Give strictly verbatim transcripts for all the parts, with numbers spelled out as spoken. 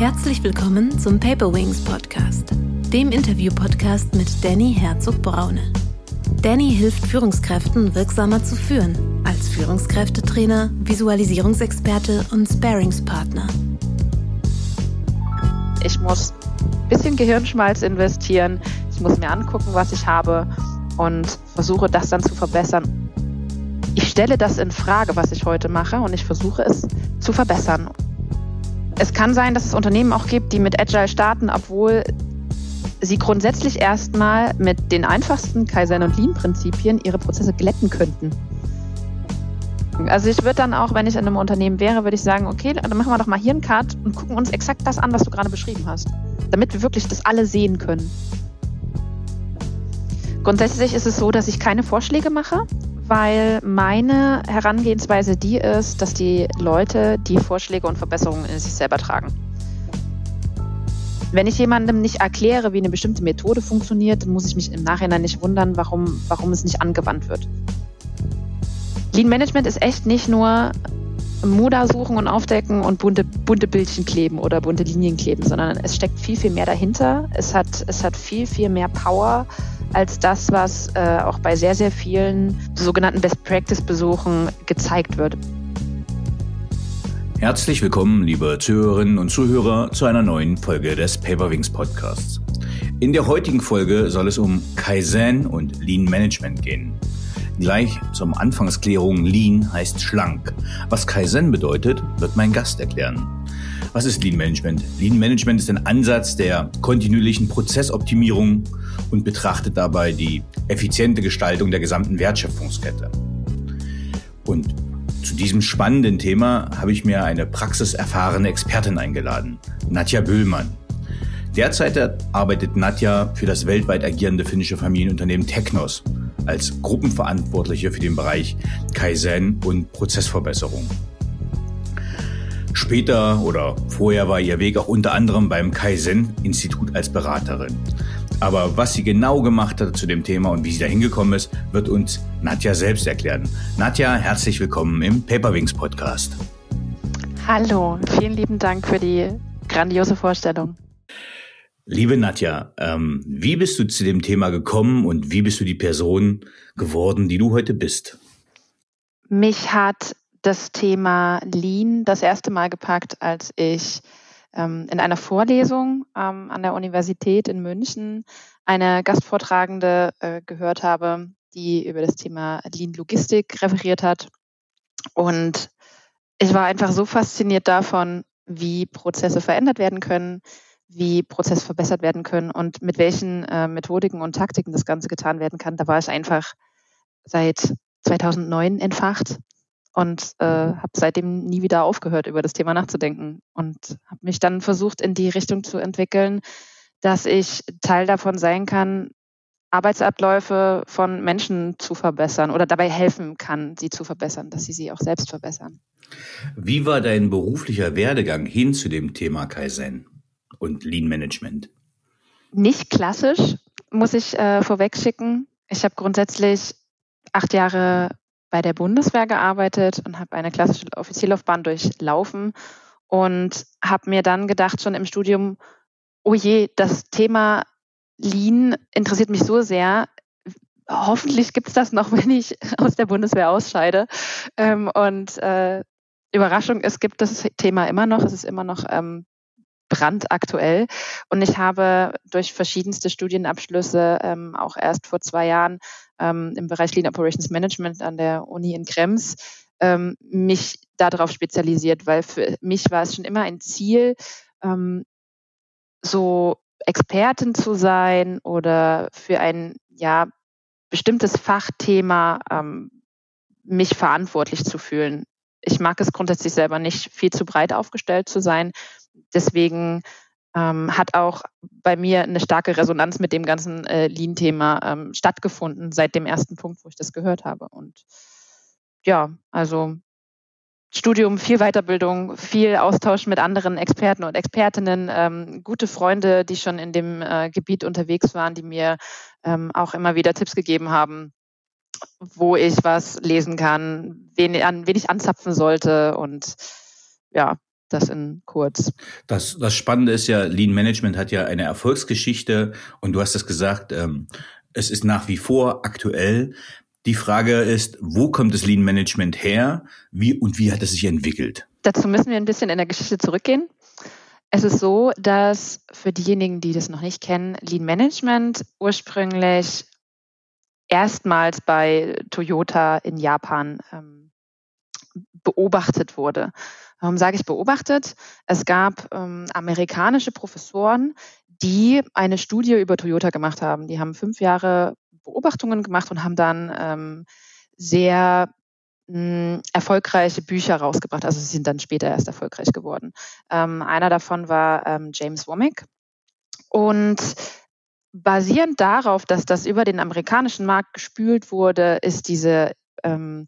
Herzlich willkommen zum Paperwings Podcast, dem Interview-Podcast mit Danny Herzog-Braune. Danny hilft Führungskräften wirksamer zu führen, als Führungskräftetrainer, Visualisierungsexperte und Sparingspartner. Ich muss ein bisschen Gehirnschmalz investieren, ich muss mir angucken, was ich habe und versuche das dann zu verbessern. Ich stelle das in Frage, was ich heute mache, und ich versuche es zu verbessern. Es kann sein, dass es Unternehmen auch gibt, die mit Agile starten, obwohl sie grundsätzlich erstmal mit den einfachsten Kaizen- und Lean-Prinzipien ihre Prozesse glätten könnten. Also ich würde dann auch, wenn ich in einem Unternehmen wäre, würde ich sagen, okay, dann machen wir doch mal hier einen Cut und gucken uns exakt das an, was du gerade beschrieben hast, damit wir wirklich das alle sehen können. Grundsätzlich ist es so, dass ich keine Vorschläge mache, weil meine Herangehensweise die ist, dass die Leute die Vorschläge und Verbesserungen in sich selber tragen. Wenn ich jemandem nicht erkläre, wie eine bestimmte Methode funktioniert, dann muss ich mich im Nachhinein nicht wundern, warum, warum es nicht angewandt wird. Lean Management ist echt nicht nur Muda suchen und aufdecken und bunte, bunte Bildchen kleben oder bunte Linien kleben, sondern es steckt viel, viel mehr dahinter. Es hat, es hat viel, viel mehr Power als das, was äh, auch bei sehr, sehr vielen sogenannten Best-Practice-Besuchen gezeigt wird. Herzlich willkommen, liebe Zuhörerinnen und Zuhörer, zu einer neuen Folge des Paperwings Podcasts. In der heutigen Folge soll es um Kaizen und Lean Management gehen. Gleich zum Anfangsklärung: Lean heißt schlank. Was Kaizen bedeutet, wird mein Gast erklären. Was ist Lean Management? Lean Management ist ein Ansatz der kontinuierlichen Prozessoptimierung und betrachtet dabei die effiziente Gestaltung der gesamten Wertschöpfungskette. Und zu diesem spannenden Thema habe ich mir eine praxiserfahrene Expertin eingeladen, Nadja Böhlmann. Derzeit arbeitet Nadja für das weltweit agierende finnische Familienunternehmen Teknos als Gruppenverantwortliche für den Bereich Kaizen und Prozessverbesserung. Später oder vorher war ihr Weg auch unter anderem beim Kaizen-Institut als Beraterin. Aber was sie genau gemacht hat zu dem Thema und wie sie da hingekommen ist, wird uns Nadja selbst erklären. Nadja, herzlich willkommen im Paperwings Podcast. Hallo, vielen lieben Dank für die grandiose Vorstellung. Liebe Nadja, ähm, wie bist du zu dem Thema gekommen und wie bist du die Person geworden, die du heute bist? Mich hat das Thema Lean das erste Mal gepackt, als ich ähm, in einer Vorlesung ähm, an der Universität in München eine Gastvortragende äh, gehört habe, die über das Thema Lean Logistik referiert hat. Und ich war einfach so fasziniert davon, wie Prozesse verändert werden können, wie Prozesse verbessert werden können und mit welchen äh, Methodiken und Taktiken das Ganze getan werden kann. Da war ich einfach seit zweitausendneun entfacht und äh, habe seitdem nie wieder aufgehört, über das Thema nachzudenken und habe mich dann versucht, in die Richtung zu entwickeln, dass ich Teil davon sein kann, Arbeitsabläufe von Menschen zu verbessern oder dabei helfen kann, sie zu verbessern, dass sie sie auch selbst verbessern. Wie war dein beruflicher Werdegang hin zu dem Thema Kaizen und Lean Management? Nicht klassisch, muss ich äh, vorweg schicken. Ich habe grundsätzlich acht Jahre bei der Bundeswehr gearbeitet und habe eine klassische Offizierlaufbahn durchlaufen und habe mir dann gedacht, schon im Studium, oh je, das Thema Lean interessiert mich so sehr. Hoffentlich gibt es das noch, wenn ich aus der Bundeswehr ausscheide. Ähm, und äh, Überraschung, es gibt das Thema immer noch. Es ist immer noch ähm, brandaktuell. Und ich habe durch verschiedenste Studienabschlüsse ähm, auch erst vor zwei Jahren ähm, im Bereich Lean Operations Management an der Uni in Krems ähm, mich darauf spezialisiert, weil für mich war es schon immer ein Ziel, ähm, so Expertin zu sein oder für ein ja bestimmtes Fachthema ähm, mich verantwortlich zu fühlen. Ich mag es grundsätzlich selber nicht, viel zu breit aufgestellt zu sein. Deswegen ähm, hat auch bei mir eine starke Resonanz mit dem ganzen äh, Lean-Thema ähm, stattgefunden, seit dem ersten Punkt, wo ich das gehört habe. Und ja, also Studium, viel Weiterbildung, viel Austausch mit anderen Experten und Expertinnen, ähm, gute Freunde, die schon in dem äh, Gebiet unterwegs waren, die mir ähm, auch immer wieder Tipps gegeben haben, wo ich was lesen kann, wen, an wen ich anzapfen sollte. Und ja, Das in kurz. Das, das Spannende ist ja, Lean Management hat ja eine Erfolgsgeschichte und du hast es gesagt, ähm, es ist nach wie vor aktuell. Die Frage ist, wo kommt das Lean Management her? Wie und wie hat es sich entwickelt? Dazu müssen wir ein bisschen in der Geschichte zurückgehen. Es ist so, dass für diejenigen, die das noch nicht kennen, Lean Management ursprünglich erstmals bei Toyota in Japan ähm, beobachtet wurde. Warum sage ich beobachtet? Es gab ähm, amerikanische Professoren, die eine Studie über Toyota gemacht haben. Die haben fünf Jahre Beobachtungen gemacht und haben dann ähm, sehr mh, erfolgreiche Bücher rausgebracht. Also sie sind dann später erst erfolgreich geworden. Ähm, einer davon war ähm, James Womack. Und basierend darauf, dass das über den amerikanischen Markt gespült wurde, ist diese ähm,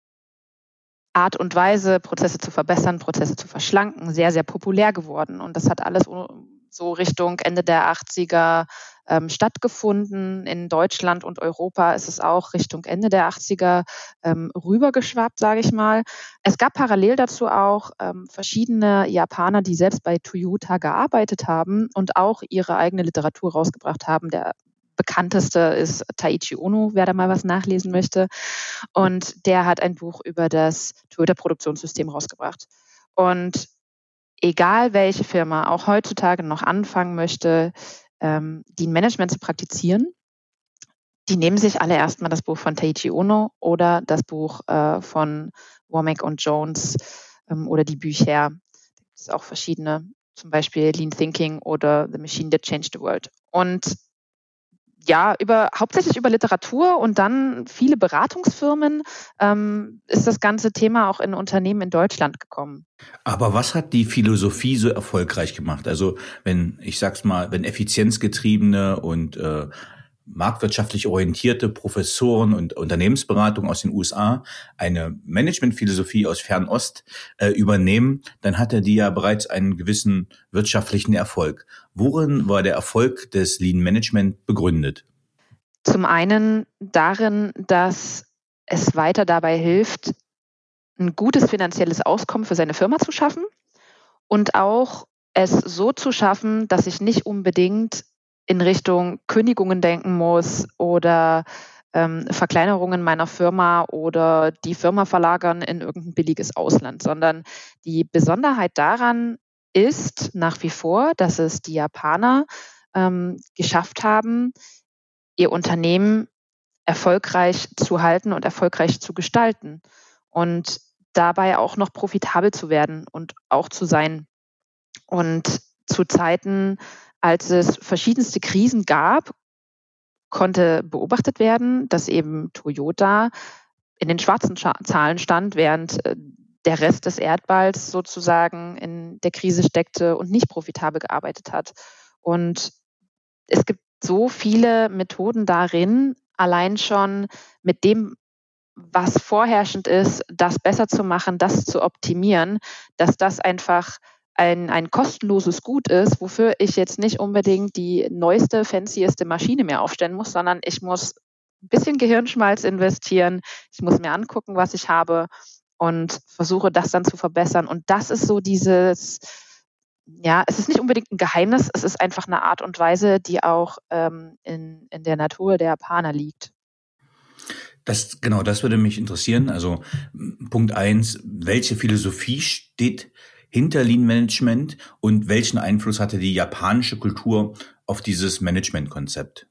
Art und Weise, Prozesse zu verbessern, Prozesse zu verschlanken, sehr, sehr populär geworden. Und das hat alles so Richtung Ende der achtziger ähm, stattgefunden. In Deutschland und Europa ist es auch Richtung Ende der achtziger ähm, rübergeschwappt, sage ich mal. Es gab parallel dazu auch ähm, verschiedene Japaner, die selbst bei Toyota gearbeitet haben und auch ihre eigene Literatur rausgebracht haben. Der bekannteste ist Taiichi Ohno, wer da mal was nachlesen möchte. Und der hat ein Buch über das Toyota-Produktionssystem rausgebracht. Und egal welche Firma auch heutzutage noch anfangen möchte, ähm, Lean Management zu praktizieren, die nehmen sich alle erstmal das Buch von Taiichi Ohno oder das Buch äh, von Womack und Jones ähm, oder die Bücher. Da gibt es auch verschiedene, zum Beispiel Lean Thinking oder The Machine That Changed the World. Und ja, über, hauptsächlich über Literatur und dann viele Beratungsfirmen ähm, ist das ganze Thema auch in Unternehmen in Deutschland gekommen. Aber was hat die Philosophie so erfolgreich gemacht? Also wenn, ich sag's mal, wenn effizienzgetriebene und äh, marktwirtschaftlich orientierte Professoren und Unternehmensberatung aus den U S A eine Managementphilosophie aus Fernost äh, übernehmen, dann hatte die ja bereits einen gewissen wirtschaftlichen Erfolg. Worin war der Erfolg des Lean Management begründet? Zum einen darin, dass es weiter dabei hilft, ein gutes finanzielles Auskommen für seine Firma zu schaffen und auch es so zu schaffen, dass ich nicht unbedingt in Richtung Kündigungen denken muss oder ähm, Verkleinerungen meiner Firma oder die Firma verlagern in irgendein billiges Ausland, sondern die Besonderheit daran ist nach wie vor, dass es die Japaner ähm, geschafft haben, ihr Unternehmen erfolgreich zu halten und erfolgreich zu gestalten und dabei auch noch profitabel zu werden und auch zu sein. Und zu Zeiten, als es verschiedenste Krisen gab, konnte beobachtet werden, dass eben Toyota in den schwarzen Zahlen stand, während der Rest des Erdballs sozusagen in der Krise steckte und nicht profitabel gearbeitet hat. Und es gibt so viele Methoden darin, allein schon mit dem, was vorherrschend ist, das besser zu machen, das zu optimieren, dass das einfach ein, ein kostenloses Gut ist, wofür ich jetzt nicht unbedingt die neueste, fancieste Maschine mehr aufstellen muss, sondern ich muss ein bisschen Gehirnschmalz investieren, ich muss mir angucken, was ich habe und versuche das dann zu verbessern. Und das ist so dieses, ja, es ist nicht unbedingt ein Geheimnis, es ist einfach eine Art und Weise, die auch ähm, in, in der Natur der Japaner liegt. Das, genau, das würde mich interessieren. Also Punkt eins, welche Philosophie steht hinter Lean Management und welchen Einfluss hatte die japanische Kultur auf dieses Management-Konzept?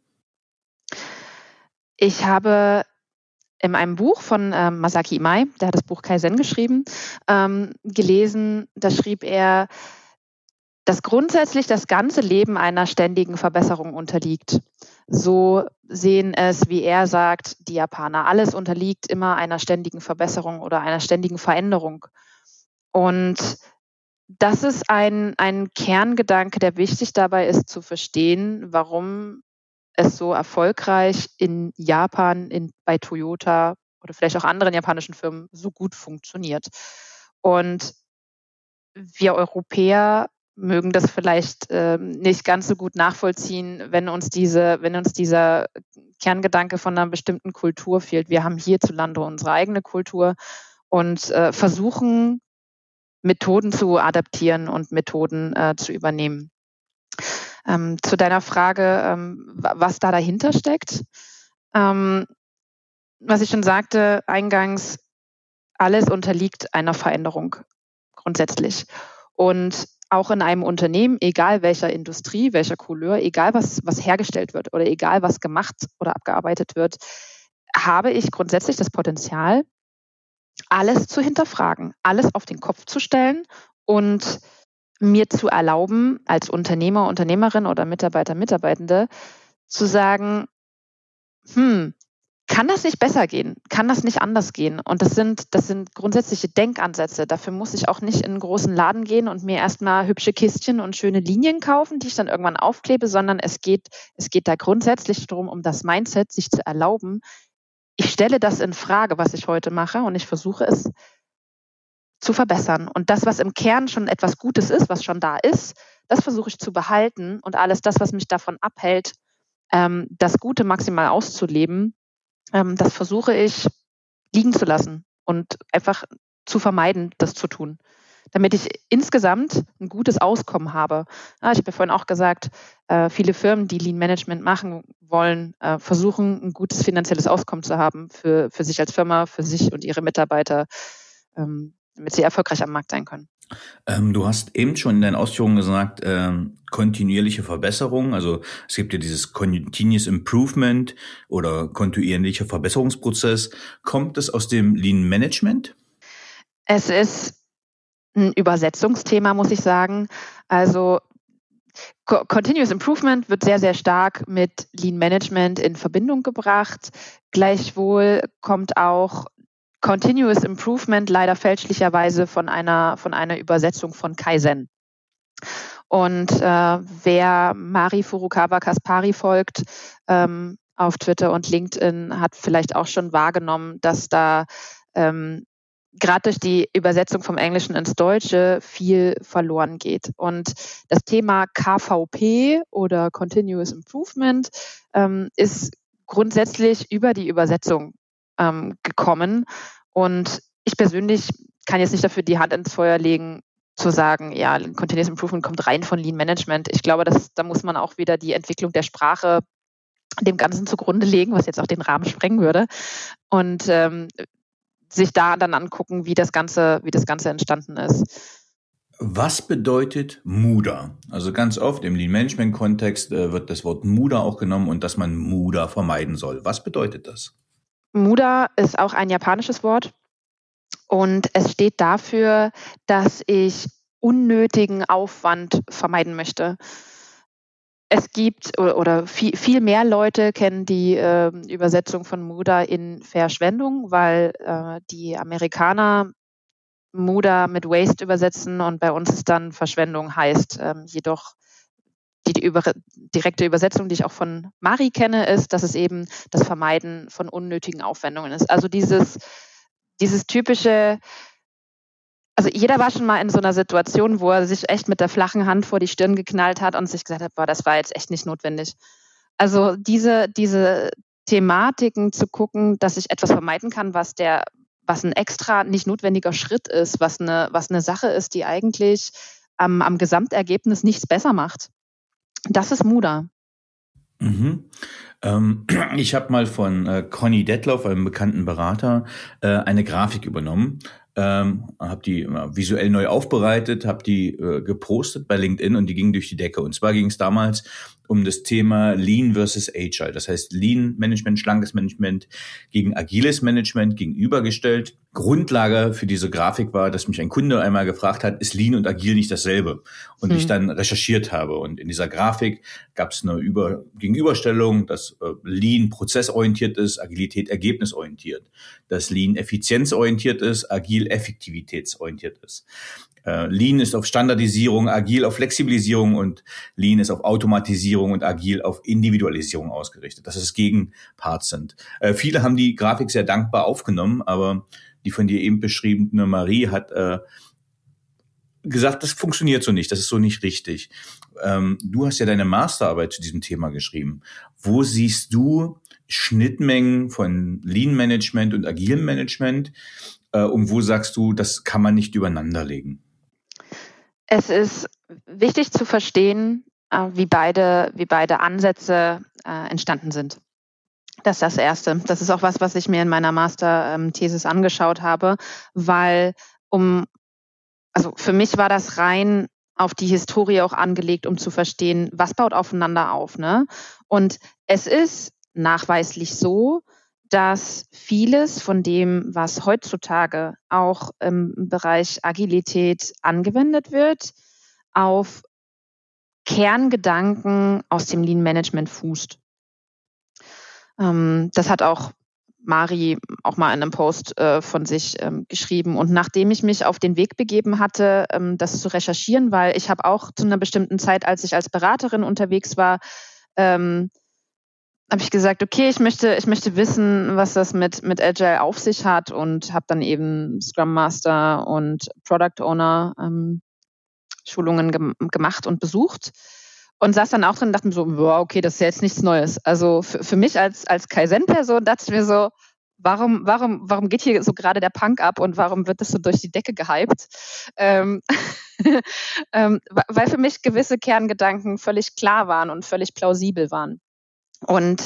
Ich habe in einem Buch von ähm, Masaki Imai, der hat das Buch Kaizen geschrieben, ähm, gelesen, da schrieb er, dass grundsätzlich das ganze Leben einer ständigen Verbesserung unterliegt. So sehen es, wie er sagt, die Japaner. Alles unterliegt immer einer ständigen Verbesserung oder einer ständigen Veränderung. Und das ist ein, ein Kerngedanke, der wichtig dabei ist, zu verstehen, warum es so erfolgreich in Japan, in, bei Toyota oder vielleicht auch anderen japanischen Firmen so gut funktioniert. Und wir Europäer mögen das vielleicht ähm, nicht ganz so gut nachvollziehen, wenn uns diese, wenn uns dieser Kerngedanke von einer bestimmten Kultur fehlt. Wir haben hierzulande unsere eigene Kultur und äh, versuchen Methoden zu adaptieren und Methoden äh, zu übernehmen. Ähm, zu deiner Frage, ähm, was da dahinter steckt. Ähm, was ich schon sagte eingangs, alles unterliegt einer Veränderung grundsätzlich. Und auch in einem Unternehmen, egal welcher Industrie, welcher Couleur, egal was, was hergestellt wird oder egal was gemacht oder abgearbeitet wird, habe ich grundsätzlich das Potenzial, alles zu hinterfragen, alles auf den Kopf zu stellen und mir zu erlauben, als Unternehmer, Unternehmerin oder Mitarbeiter, Mitarbeitende, zu sagen, hm, kann das nicht besser gehen? Kann das nicht anders gehen? Und das sind, das sind grundsätzliche Denkansätze. Dafür muss ich auch nicht in einen großen Laden gehen und mir erstmal hübsche Kistchen und schöne Linien kaufen, die ich dann irgendwann aufklebe, sondern es geht, es geht da grundsätzlich darum, um das Mindset, sich zu erlauben. Ich stelle das in Frage, was ich heute mache, und ich versuche es zu verbessern. Und das, was im Kern schon etwas Gutes ist, was schon da ist, das versuche ich zu behalten, und alles das, was mich davon abhält, ähm, das Gute maximal auszuleben, ähm, das versuche ich liegen zu lassen und einfach zu vermeiden, das zu tun, damit ich insgesamt ein gutes Auskommen habe. Ja, ich habe ja vorhin auch gesagt, äh, viele Firmen, die Lean Management machen wollen, äh, versuchen, ein gutes finanzielles Auskommen zu haben für, für sich als Firma, für sich und ihre Mitarbeiter, ähm, damit sie erfolgreich am Markt sein können. Ähm, du hast eben schon in deinen Ausführungen gesagt, ähm, kontinuierliche Verbesserung. Also es gibt ja dieses Continuous Improvement oder kontinuierlicher Verbesserungsprozess. Kommt es aus dem Lean Management? Es ist ein Übersetzungsthema, muss ich sagen. Also Continuous Improvement wird sehr, sehr stark mit Lean Management in Verbindung gebracht. Gleichwohl kommt auch Continuous Improvement leider fälschlicherweise von einer, von einer Übersetzung von Kaizen. Und äh, wer Mari Furukawa Kaspari folgt ähm, auf Twitter und LinkedIn, hat vielleicht auch schon wahrgenommen, dass da ähm, gerade durch die Übersetzung vom Englischen ins Deutsche viel verloren geht. Und das Thema K V P oder Continuous Improvement ähm, ist grundsätzlich über die Übersetzung ähm, gekommen. Und ich persönlich kann jetzt nicht dafür die Hand ins Feuer legen, zu sagen, ja, Continuous Improvement kommt rein von Lean Management. Ich glaube, dass, da muss man auch wieder die Entwicklung der Sprache dem Ganzen zugrunde legen, was jetzt auch den Rahmen sprengen würde. Und ähm, sich da dann angucken, wie das Ganze, wie das Ganze entstanden ist. Was bedeutet Muda? Also ganz oft im Lean-Management-Kontext äh, wird das Wort Muda auch genommen und dass man Muda vermeiden soll. Was bedeutet das? Muda ist auch ein japanisches Wort und es steht dafür, dass ich unnötigen Aufwand vermeiden möchte. Es gibt oder, oder viel, viel mehr Leute kennen die äh, Übersetzung von Muda in Verschwendung, weil äh, die Amerikaner Muda mit Waste übersetzen und bei uns ist dann Verschwendung heißt. Ähm, jedoch die, die über, direkte Übersetzung, die ich auch von Mari kenne, ist, dass es eben das Vermeiden von unnötigen Aufwendungen ist. Also dieses, dieses typische, also jeder war schon mal in so einer Situation, wo er sich echt mit der flachen Hand vor die Stirn geknallt hat und sich gesagt hat, boah, das war jetzt echt nicht notwendig. Also diese, diese Thematiken zu gucken, dass ich etwas vermeiden kann, was der, was ein extra nicht notwendiger Schritt ist, was eine, was eine Sache ist, die eigentlich am, am Gesamtergebnis nichts besser macht. Das ist Muda. Mhm. Ähm, ich habe mal von äh, Conny Detloff, einem bekannten Berater, äh, eine Grafik übernommen, ähm, habe die äh, visuell neu aufbereitet, habe die äh, gepostet bei LinkedIn und die ging durch die Decke. Und zwar ging es damals um das Thema Lean versus Agile. Das heißt Lean Management, schlankes Management gegen agiles Management gegenübergestellt. Grundlage für diese Grafik war, dass mich ein Kunde einmal gefragt hat, ist Lean und Agil nicht dasselbe? Und hm. ich dann recherchiert habe. Und in dieser Grafik gab es eine Über- Gegenüberstellung, dass äh, Lean prozessorientiert ist, Agilität ergebnisorientiert. Dass Lean effizienzorientiert ist, Agil effektivitätsorientiert ist. Äh, Lean ist auf Standardisierung, Agil auf Flexibilisierung und Lean ist auf Automatisierung und Agil auf Individualisierung ausgerichtet, dass es Gegenparts sind. Äh, viele haben die Grafik sehr dankbar aufgenommen, aber die von dir eben beschriebene Marie hat äh, gesagt, das funktioniert so nicht, das ist so nicht richtig. Ähm, du hast ja deine Masterarbeit zu diesem Thema geschrieben. Wo siehst du Schnittmengen von Lean Management und agilem Management? Äh, und wo sagst du, das kann man nicht übereinander legen? Es ist wichtig zu verstehen, äh, wie beide, wie beide Ansätze äh, entstanden sind. Das ist das Erste. Das ist auch was, was ich mir in meiner Master-Thesis angeschaut habe, weil um, also für mich war das rein auf die Historie auch angelegt, um zu verstehen, was baut aufeinander auf, ne? Und es ist nachweislich so, dass vieles von dem, was heutzutage auch im Bereich Agilität angewendet wird, auf Kerngedanken aus dem Lean Management fußt. Ähm, das hat auch Mari auch mal in einem Post äh, von sich ähm, geschrieben. Und nachdem ich mich auf den Weg begeben hatte, ähm, das zu recherchieren, weil ich habe auch zu einer bestimmten Zeit, als ich als Beraterin unterwegs war, ähm, habe ich gesagt, okay, ich möchte, ich möchte wissen, was das mit, mit Agile auf sich hat und habe dann eben Scrum Master und Product Owner ähm, Schulungen gem- gemacht und besucht und saß dann auch drin und dachte mir so, wow, okay, das ist ja jetzt nichts Neues. Also für, für mich als, als Kaizen-Person dachte ich mir so, warum, warum, warum geht hier so gerade der Punk ab und warum wird das so durch die Decke gehypt? Ähm, ähm, weil für mich gewisse Kerngedanken völlig klar waren und völlig plausibel waren. Und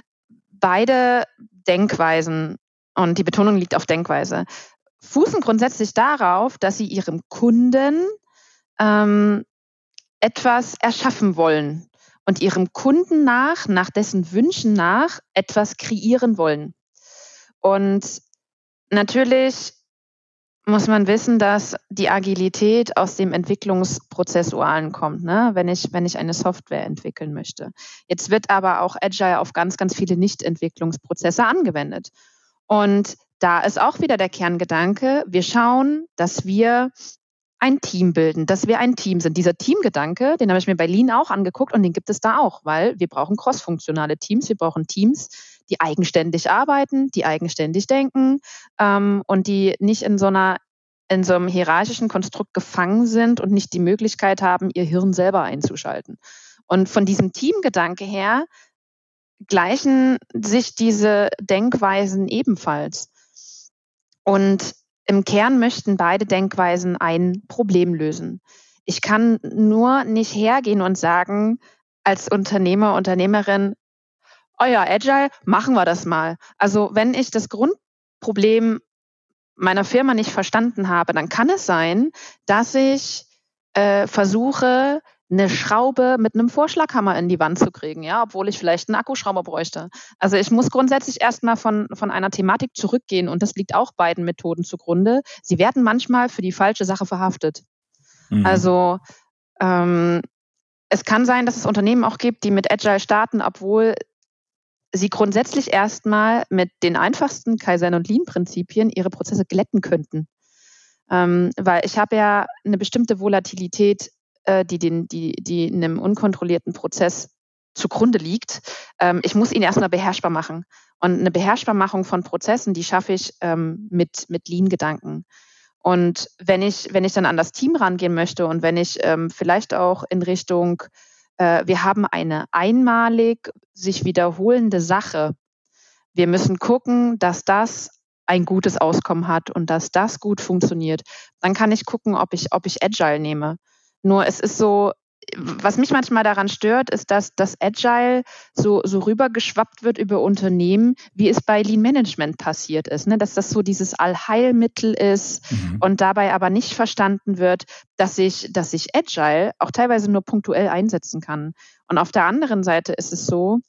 beide Denkweisen, und die Betonung liegt auf Denkweise, fußen grundsätzlich darauf, dass sie ihrem Kunden ähm, etwas erschaffen wollen und ihrem Kunden nach, nach dessen Wünschen nach, etwas kreieren wollen. Und natürlich muss man wissen, dass die Agilität aus dem Entwicklungsprozessualen kommt, ne? wenn ich, wenn ich eine Software entwickeln möchte. Jetzt wird aber auch Agile auf ganz, ganz viele Nicht-Entwicklungsprozesse angewendet. Und da ist auch wieder der Kerngedanke, wir schauen, dass wir ein Team bilden, dass wir ein Team sind. Dieser Teamgedanke, den habe ich mir bei Lean auch angeguckt und den gibt es da auch, weil wir brauchen crossfunktionale Teams, wir brauchen Teams, die eigenständig arbeiten, die eigenständig denken ähm, und die nicht in so einer in so einem hierarchischen Konstrukt gefangen sind und nicht die Möglichkeit haben, ihr Hirn selber einzuschalten. Und von diesem Teamgedanke her gleichen sich diese Denkweisen ebenfalls. Und im Kern möchten beide Denkweisen ein Problem lösen. Ich kann nur nicht hergehen und sagen, als Unternehmer, Unternehmerin, oh ja, Agile, machen wir das mal. Also wenn ich das Grundproblem meiner Firma nicht verstanden habe, dann kann es sein, dass ich äh, versuche, eine Schraube mit einem Vorschlaghammer in die Wand zu kriegen, ja, obwohl ich vielleicht einen Akkuschrauber bräuchte. Also ich muss grundsätzlich erstmal von, von einer Thematik zurückgehen und das liegt auch beiden Methoden zugrunde. Sie werden manchmal für die falsche Sache verhaftet. Mhm. Also ähm, es kann sein, dass es Unternehmen auch gibt, die mit Agile starten, obwohl sie grundsätzlich erstmal mit den einfachsten Kaizen- und Lean-Prinzipien ihre Prozesse glätten könnten. Ähm, weil ich habe ja eine bestimmte Volatilität, äh, die, den, die, die in einem unkontrollierten Prozess zugrunde liegt. Ähm, ich muss ihn erstmal beherrschbar machen. Und eine Beherrschbarmachung von Prozessen, die schaffe ich ähm, mit, mit Lean-Gedanken. Und wenn ich, wenn ich dann an das Team rangehen möchte und wenn ich ähm, vielleicht auch in Richtung wir haben eine einmalig sich wiederholende Sache. Wir müssen gucken, dass das ein gutes Auskommen hat und dass das gut funktioniert. Dann kann ich gucken, ob ich, ob ich Agile nehme. Nur es ist so, was mich manchmal daran stört, ist, dass das Agile so, so rübergeschwappt wird über Unternehmen, wie es bei Lean Management passiert ist, ne? Dass das so dieses Allheilmittel ist mhm. und dabei aber nicht verstanden wird, dass ich, dass ich Agile auch teilweise nur punktuell einsetzen kann. Und auf der anderen Seite ist es so,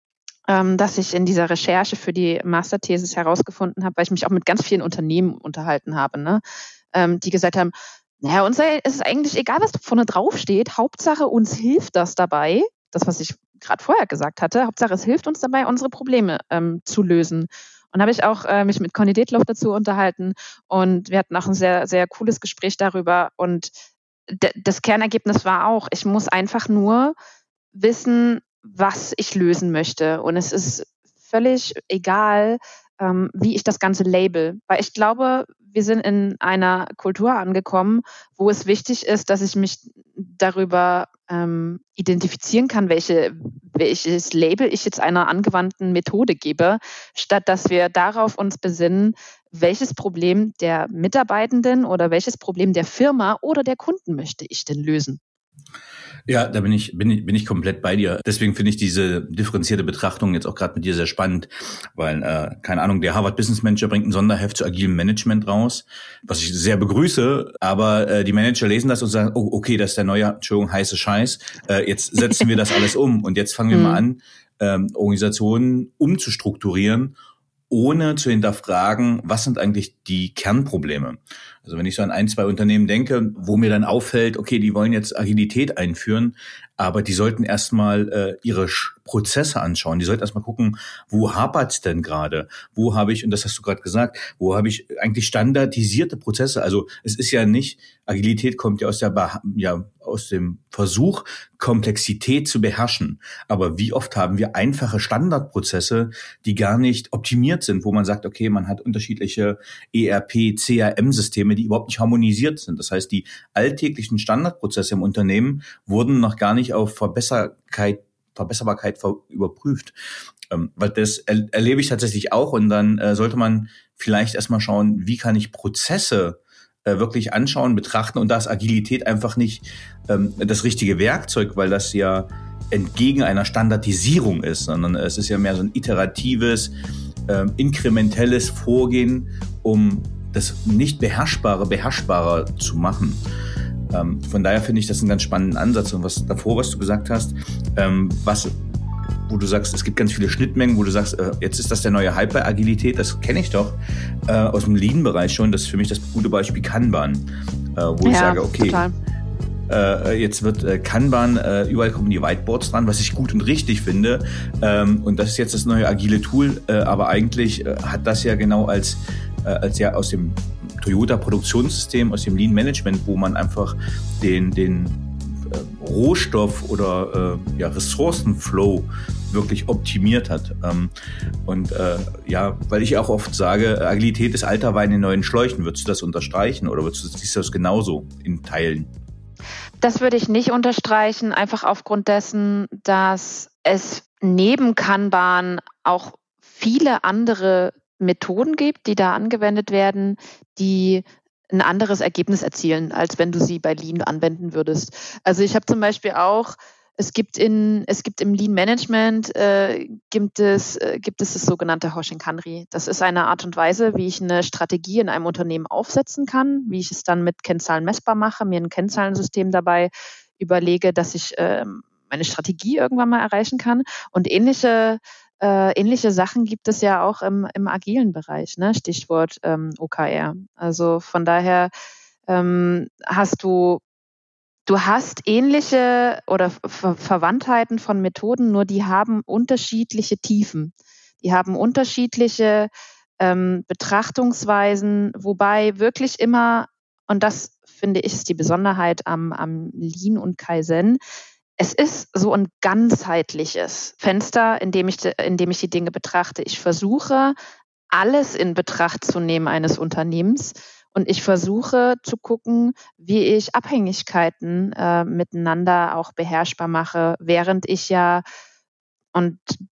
ähm, dass ich in dieser Recherche für die Masterthesis herausgefunden habe, weil ich mich auch mit ganz vielen Unternehmen unterhalten habe, ne? ähm, die gesagt haben, naja, uns ist es eigentlich egal, was vorne drauf steht. Hauptsache, uns hilft das dabei, das, was ich gerade vorher gesagt hatte, Hauptsache, es hilft uns dabei, unsere Probleme ähm, zu lösen. Und habe ich auch äh, mich mit Conny Detloff dazu unterhalten und wir hatten auch ein sehr, sehr cooles Gespräch darüber. Und d- das Kernergebnis war auch, ich muss einfach nur wissen, was ich lösen möchte. Und es ist völlig egal, ähm, wie ich das Ganze label. Weil ich glaube, wir sind in einer Kultur angekommen, wo es wichtig ist, dass ich mich darüber ähm, identifizieren kann, welche, welches Label ich jetzt einer angewandten Methode gebe, statt dass wir darauf uns besinnen, welches Problem der Mitarbeitenden oder welches Problem der Firma oder der Kunden möchte ich denn lösen. Ja, da bin ich, bin ich, bin ich komplett bei dir. Deswegen finde ich diese differenzierte Betrachtung jetzt auch gerade mit dir sehr spannend, weil, äh, keine Ahnung, der Harvard Business Manager bringt ein Sonderheft zu agilem Management raus, was ich sehr begrüße, aber äh, die Manager lesen das und sagen, oh, okay, das ist der neue, Entschuldigung, heiße Scheiß, äh, jetzt setzen wir das alles um und jetzt fangen wir mal an, ähm, Organisationen umzustrukturieren, ohne zu hinterfragen, was sind eigentlich die Kernprobleme. Also wenn ich so an ein, zwei Unternehmen denke, wo mir dann auffällt, okay, die wollen jetzt Agilität einführen, aber die sollten erstmal äh, ihre Sch- Prozesse anschauen. Die sollten erstmal gucken, wo hapert's denn gerade? Wo habe ich, und das hast du gerade gesagt, wo habe ich eigentlich standardisierte Prozesse? Also es ist ja nicht, Agilität kommt ja aus der Beha- ja aus dem Versuch, Komplexität zu beherrschen. Aber wie oft haben wir einfache Standardprozesse, die gar nicht optimiert sind, wo man sagt, okay, man hat unterschiedliche E R P, C R M-Systeme, die überhaupt nicht harmonisiert sind. Das heißt, die alltäglichen Standardprozesse im Unternehmen wurden noch gar nicht auf Verbesserbarkeit, Verbesserbarkeit ver- überprüft. Ähm, weil das er- erlebe ich tatsächlich auch. Und dann äh, sollte man vielleicht erstmal schauen, wie kann ich Prozesse äh, wirklich anschauen, betrachten. Und da ist Agilität einfach nicht ähm, das richtige Werkzeug, weil das ja entgegen einer Standardisierung ist, sondern es ist ja mehr so ein iteratives, äh, inkrementelles Vorgehen, um das nicht Beherrschbare beherrschbarer zu machen. Ähm, von daher finde ich das einen ganz spannenden Ansatz. Und was davor, was du gesagt hast, ähm, was, wo du sagst, es gibt ganz viele Schnittmengen, wo du sagst, äh, jetzt ist das der neue Hype bei Agilität, das kenne ich doch äh, aus dem Lean-Bereich schon. Das ist für mich das gute Beispiel Kanban, äh, wo ja, ich sage, okay, total. Äh, jetzt wird äh, Kanban, äh, überall kommen die Whiteboards dran, was ich gut und richtig finde. Ähm, und das ist jetzt das neue agile Tool, äh, aber eigentlich äh, hat das ja genau als, äh, als ja aus dem Toyota-Produktionssystem, aus dem Lean-Management, wo man einfach den, den äh, Rohstoff oder äh, ja, Ressourcenflow wirklich optimiert hat. Ähm, und äh, ja, weil ich auch oft sage, Agilität ist alter Wein in neuen Schläuchen. Würdest du das unterstreichen oder würdest du, siehst du das genauso in Teilen? Das würde ich nicht unterstreichen, einfach aufgrund dessen, dass es neben Kanban auch viele andere Methoden gibt, die da angewendet werden, die ein anderes Ergebnis erzielen, als wenn du sie bei Lean anwenden würdest. Also ich habe zum Beispiel auch, es gibt in, es gibt im Lean Management äh, gibt es äh, gibt es das sogenannte Hoshinkanri. Das ist eine Art und Weise, wie ich eine Strategie in einem Unternehmen aufsetzen kann, wie ich es dann mit Kennzahlen messbar mache, mir ein Kennzahlensystem dabei überlege, dass ich äh, meine Strategie irgendwann mal erreichen kann. Und ähnliche Äh, ähnliche Sachen gibt es ja auch im, im agilen Bereich, ne? Stichwort ähm, O K R. Also von daher ähm, hast du, du hast ähnliche oder Ver- Verwandtheiten von Methoden, nur die haben unterschiedliche Tiefen. Die haben unterschiedliche ähm, Betrachtungsweisen, wobei wirklich immer, und das finde ich ist die Besonderheit am, am Lean und Kaizen, es ist so ein ganzheitliches Fenster, in dem ich, in dem ich die Dinge betrachte. Ich versuche, alles in Betracht zu nehmen eines Unternehmens und ich versuche zu gucken, wie ich Abhängigkeiten äh, miteinander auch beherrschbar mache, während ich ja, und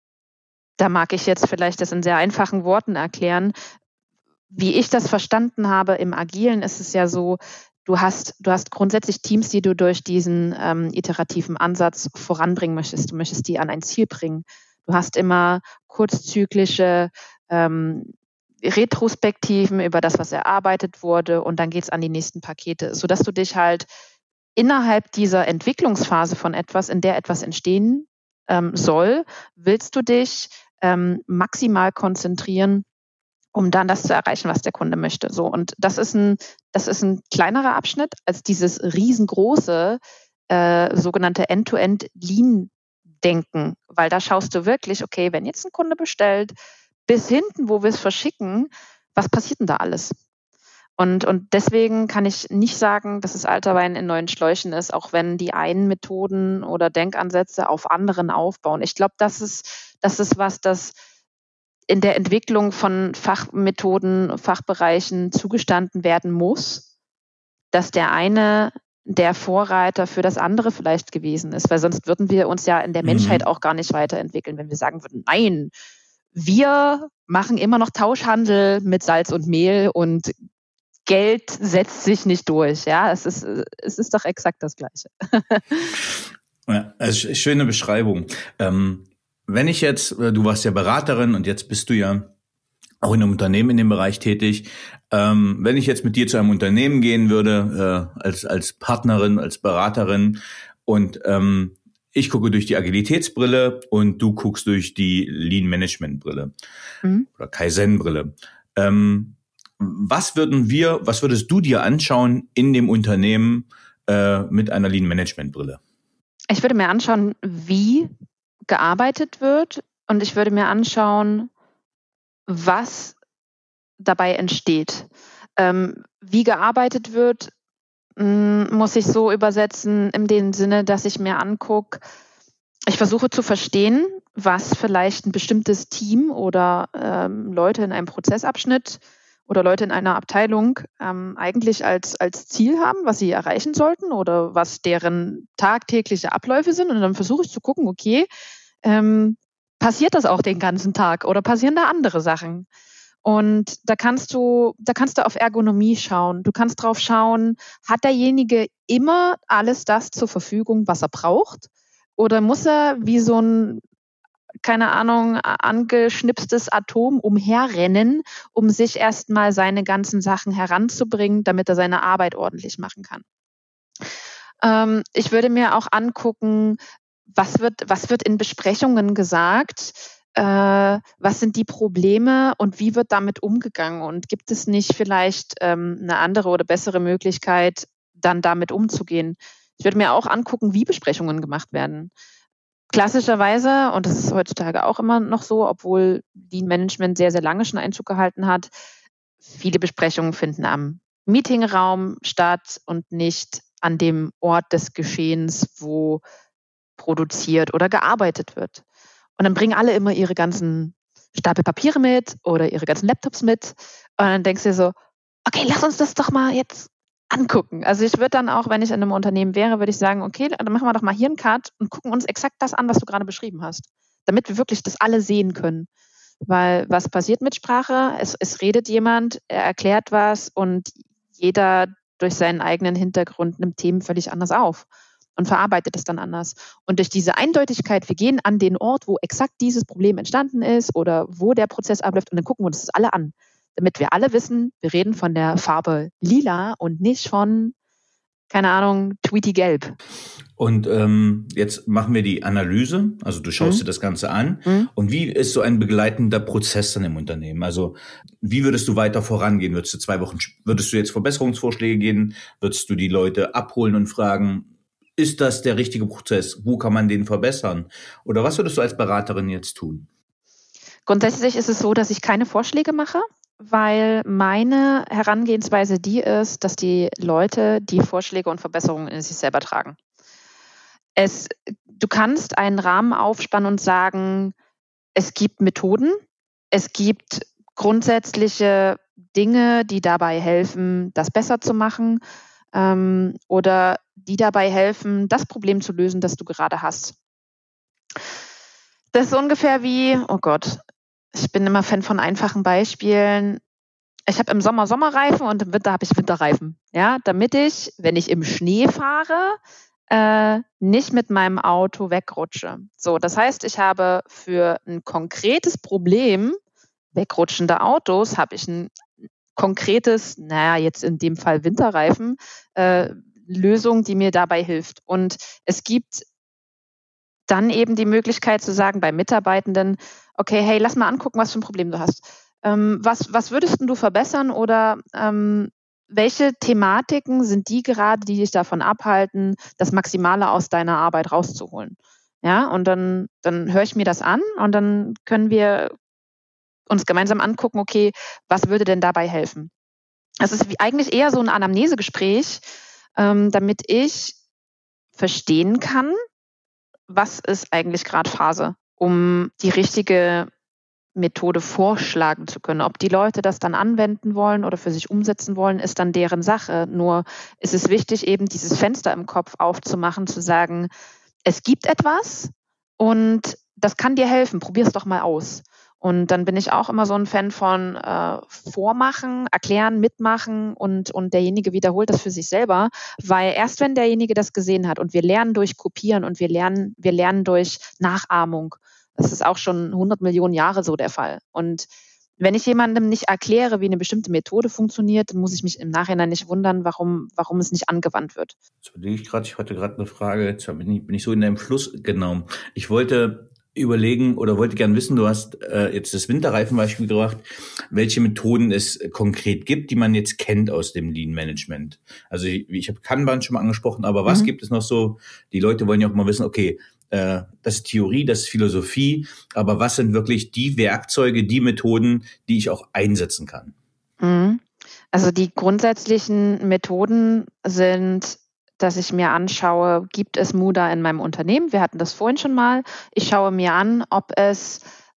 da mag ich jetzt vielleicht das in sehr einfachen Worten erklären, wie ich das verstanden habe im Agilen, ist es ja so, Du hast, du hast grundsätzlich Teams, die du durch diesen ähm, iterativen Ansatz voranbringen möchtest. Du möchtest die an ein Ziel bringen. Du hast immer kurzzyklische ähm, Retrospektiven über das, was erarbeitet wurde, und dann geht's an die nächsten Pakete, sodass du dich halt innerhalb dieser Entwicklungsphase von etwas, in der etwas entstehen ähm, soll, willst du dich ähm, maximal konzentrieren, um dann das zu erreichen, was der Kunde möchte. So, und das ist ein, das ist ein kleinerer Abschnitt als dieses riesengroße äh, sogenannte End-to-End-Lean-Denken, weil da schaust du wirklich, okay, wenn jetzt ein Kunde bestellt, bis hinten, wo wir es verschicken, was passiert denn da alles? Und, und deswegen kann ich nicht sagen, dass es alter Wein in neuen Schläuchen ist, auch wenn die einen Methoden oder Denkansätze auf anderen aufbauen. Ich glaube, das ist, das ist was, das in der Entwicklung von Fachmethoden, Fachbereichen zugestanden werden muss, dass der eine der Vorreiter für das andere vielleicht gewesen ist, weil sonst würden wir uns ja in der Menschheit Mhm. auch gar nicht weiterentwickeln, wenn wir sagen würden, nein, wir machen immer noch Tauschhandel mit Salz und Mehl und Geld setzt sich nicht durch. Ja, es ist, es ist doch exakt das Gleiche. Ja, also schöne Beschreibung. Ähm, wenn ich jetzt, du warst ja Beraterin und jetzt bist du ja auch in einem Unternehmen in dem Bereich tätig. Ähm, wenn ich jetzt mit dir zu einem Unternehmen gehen würde, äh, als als Partnerin, als Beraterin und ähm, ich gucke durch die Agilitätsbrille und du guckst durch die Lean-Management-Brille mhm. oder Kaizen-Brille. Ähm, was würden wir, was würdest du dir anschauen in dem Unternehmen äh, mit einer Lean-Management-Brille? Ich würde mir anschauen, wie gearbeitet wird und ich würde mir anschauen, was dabei entsteht. Ähm, wie gearbeitet wird, mh, muss ich so übersetzen, in dem Sinne, dass ich mir angucke, ich versuche zu verstehen, was vielleicht ein bestimmtes Team oder ähm, Leute in einem Prozessabschnitt oder Leute in einer Abteilung ähm, eigentlich als, als Ziel haben, was sie erreichen sollten oder was deren tagtägliche Abläufe sind. Und dann versuche ich zu gucken, okay, ähm, passiert das auch den ganzen Tag oder passieren da andere Sachen? Und da kannst du, da kannst du auf Ergonomie schauen. Du kannst drauf schauen, hat derjenige immer alles das zur Verfügung, was er braucht? Oder muss er wie so ein, keine Ahnung, angeschnipstes Atom umherrennen, um sich erstmal seine ganzen Sachen heranzubringen, damit er seine Arbeit ordentlich machen kann? Ähm, ich würde mir auch angucken, was wird, was wird in Besprechungen gesagt? Äh, was sind die Probleme und wie wird damit umgegangen? Und gibt es nicht vielleicht ähm, eine andere oder bessere Möglichkeit, dann damit umzugehen? Ich würde mir auch angucken, wie Besprechungen gemacht werden. Klassischerweise, und das ist heutzutage auch immer noch so, obwohl Lean Management sehr, sehr lange schon Einzug gehalten hat, viele Besprechungen finden am Meetingraum statt und nicht an dem Ort des Geschehens, wo produziert oder gearbeitet wird. Und dann bringen alle immer ihre ganzen Stapel Papiere mit oder ihre ganzen Laptops mit. Und dann denkst du dir so, okay, lass uns das doch mal jetzt angucken. Also ich würde dann auch, wenn ich in einem Unternehmen wäre, würde ich sagen, okay, dann machen wir doch mal hier einen Cut und gucken uns exakt das an, was du gerade beschrieben hast, damit wir wirklich das alle sehen können. Weil was passiert mit Sprache? Es, es redet jemand, er erklärt was und jeder durch seinen eigenen Hintergrund nimmt Themen völlig anders auf und verarbeitet es dann anders. Und durch diese Eindeutigkeit, wir gehen an den Ort, wo exakt dieses Problem entstanden ist oder wo der Prozess abläuft und dann gucken wir uns das alle an, damit wir alle wissen, wir reden von der Farbe lila und nicht von, keine Ahnung, Tweety Gelb. Und ähm, jetzt machen wir die Analyse, also du schaust mhm. dir das Ganze an. Mhm. Und wie ist so ein begleitender Prozess dann im Unternehmen? Also wie würdest du weiter vorangehen? Würdest du zwei Wochen, würdest du jetzt Verbesserungsvorschläge geben? Würdest du die Leute abholen und fragen, ist das der richtige Prozess? Wo kann man den verbessern? Oder was würdest du als Beraterin jetzt tun? Grundsätzlich ist es so, dass ich keine Vorschläge mache, weil meine Herangehensweise die ist, dass die Leute die Vorschläge und Verbesserungen in sich selber tragen. Es, du kannst einen Rahmen aufspannen und sagen, es gibt Methoden, es gibt grundsätzliche Dinge, die dabei helfen, das besser zu machen ähm, oder die dabei helfen, das Problem zu lösen, das du gerade hast. Das ist ungefähr wie, oh Gott, ich bin immer Fan von einfachen Beispielen. Ich habe im Sommer Sommerreifen und im Winter habe ich Winterreifen. Ja, damit ich, wenn ich im Schnee fahre, äh, nicht mit meinem Auto wegrutsche. So, das heißt, ich habe für ein konkretes Problem, wegrutschende Autos, habe ich ein konkretes, naja, jetzt in dem Fall Winterreifen, äh, Lösung, die mir dabei hilft. Und es gibt dann eben die Möglichkeit zu sagen bei Mitarbeitenden, okay, hey, lass mal angucken, was für ein Problem du hast. Ähm, was, was würdest du verbessern oder ähm, welche Thematiken sind die gerade, die dich davon abhalten, das Maximale aus deiner Arbeit rauszuholen? Ja, und dann, dann höre ich mir das an und dann können wir uns gemeinsam angucken, okay, was würde denn dabei helfen? Das ist wie eigentlich eher so ein Anamnesegespräch, ähm, damit ich verstehen kann, was ist eigentlich gerade Phase, um die richtige Methode vorschlagen zu können. Ob die Leute das dann anwenden wollen oder für sich umsetzen wollen, ist dann deren Sache. Nur ist es wichtig, eben dieses Fenster im Kopf aufzumachen, zu sagen, es gibt etwas und das kann dir helfen, probier es doch mal aus. Und dann bin ich auch immer so ein Fan von äh, Vormachen, erklären, mitmachen und, und derjenige wiederholt das für sich selber, weil erst wenn derjenige das gesehen hat und wir lernen durch Kopieren und wir lernen, wir lernen durch Nachahmung, das ist auch schon hundert Millionen Jahre so der Fall. Und wenn ich jemandem nicht erkläre, wie eine bestimmte Methode funktioniert, dann muss ich mich im Nachhinein nicht wundern, warum, warum es nicht angewandt wird. Jetzt überlege ich gerade, ich hatte gerade eine Frage, jetzt bin ich, bin ich so in deinem Fluss genommen. Ich wollte überlegen oder wollte gern wissen, du hast äh, jetzt das Winterreifenbeispiel gebracht, welche Methoden es konkret gibt, die man jetzt kennt aus dem Lean Management. Also ich, ich habe Kanban schon mal angesprochen, aber was mhm. gibt es noch so? Die Leute wollen ja auch mal wissen, okay, äh, das ist Theorie, das ist Philosophie, aber was sind wirklich die Werkzeuge, die Methoden, die ich auch einsetzen kann? Mhm. Also die grundsätzlichen Methoden sind, dass ich mir anschaue, gibt es Muda in meinem Unternehmen? Wir hatten das vorhin schon mal. Ich schaue mir an, ob es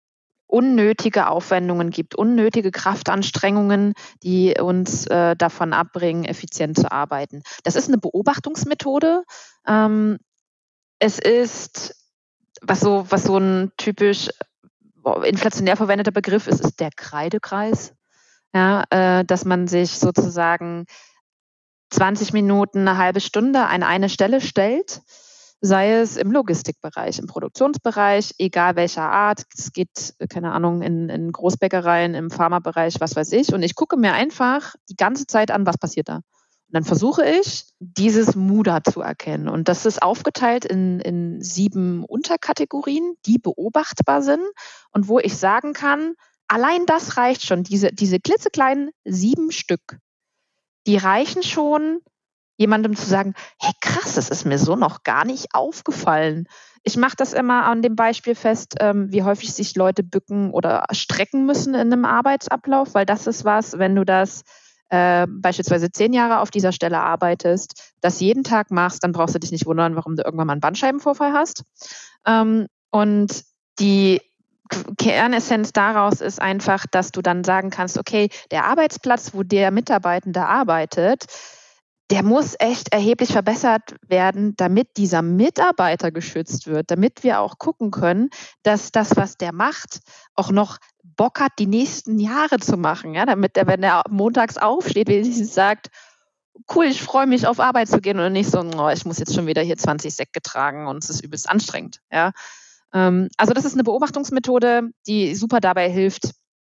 unnötige Aufwendungen gibt, unnötige Kraftanstrengungen, die uns äh, davon abbringen, effizient zu arbeiten. Das ist eine Beobachtungsmethode. Ähm, es ist, was so, was so ein typisch inflationär verwendeter Begriff ist, ist der Kreidekreis. Ja, äh, dass man sich sozusagen zwanzig Minuten, eine halbe Stunde an eine Stelle stellt, sei es im Logistikbereich, im Produktionsbereich, egal welcher Art. Es geht, keine Ahnung, in, in Großbäckereien, im Pharmabereich, was weiß ich. Und ich gucke mir einfach die ganze Zeit an, was passiert da. Und dann versuche ich, dieses Muda zu erkennen. Und das ist aufgeteilt in, in sieben Unterkategorien, die beobachtbar sind und wo ich sagen kann, allein das reicht schon, diese, diese klitzekleinen sieben Stück. Die reichen schon, jemandem zu sagen, hey krass, das ist mir so noch gar nicht aufgefallen. Ich mache das immer an dem Beispiel fest, ähm, wie häufig sich Leute bücken oder strecken müssen in einem Arbeitsablauf, weil das ist was, wenn du das äh, beispielsweise zehn Jahre auf dieser Stelle arbeitest, das jeden Tag machst, dann brauchst du dich nicht wundern, warum du irgendwann mal einen Bandscheibenvorfall hast. Ähm, und die Kernessenz daraus ist einfach, dass du dann sagen kannst, okay, der Arbeitsplatz, wo der Mitarbeitende arbeitet, der muss echt erheblich verbessert werden, damit dieser Mitarbeiter geschützt wird, damit wir auch gucken können, dass das, was der macht, auch noch Bock hat, die nächsten Jahre zu machen. Ja, damit er, wenn er montags aufsteht, wenigstens sagt, cool, ich freue mich, auf Arbeit zu gehen und nicht so, oh, ich muss jetzt schon wieder hier zwanzig Säcke tragen und es ist übelst anstrengend. Ja. Also das ist eine Beobachtungsmethode, die super dabei hilft,